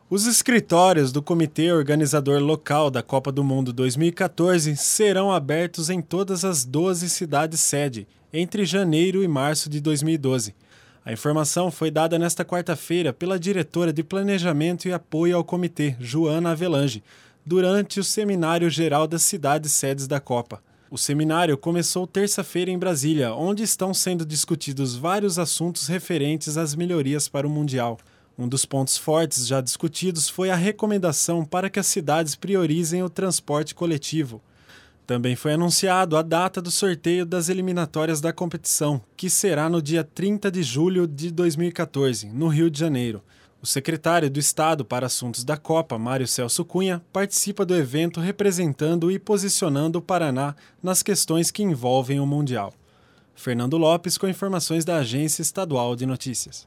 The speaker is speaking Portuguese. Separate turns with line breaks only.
Os escritórios do Comitê Organizador Local da Copa do Mundo 2014 serão abertos em todas as 12 cidades-sede, entre janeiro e março de 2012. A informação foi dada nesta quarta-feira pela diretora de Planejamento e Apoio ao Comitê, Joana Avelange, durante o Seminário Geral das Cidades-Sedes da Copa. O seminário começou terça-feira em Brasília, onde estão sendo discutidos vários assuntos referentes às melhorias para o Mundial. Um dos pontos fortes já discutidos foi a recomendação para que as cidades priorizem o transporte coletivo. Também foi anunciado a data do sorteio das eliminatórias da competição, que será no dia 30 de julho de 2014, no Rio de Janeiro. O secretário do Estado para Assuntos da Copa, Mário Celso Cunha, participa do evento representando e posicionando o Paraná nas questões que envolvem o Mundial. Fernando Lopes com informações da Agência Estadual de Notícias.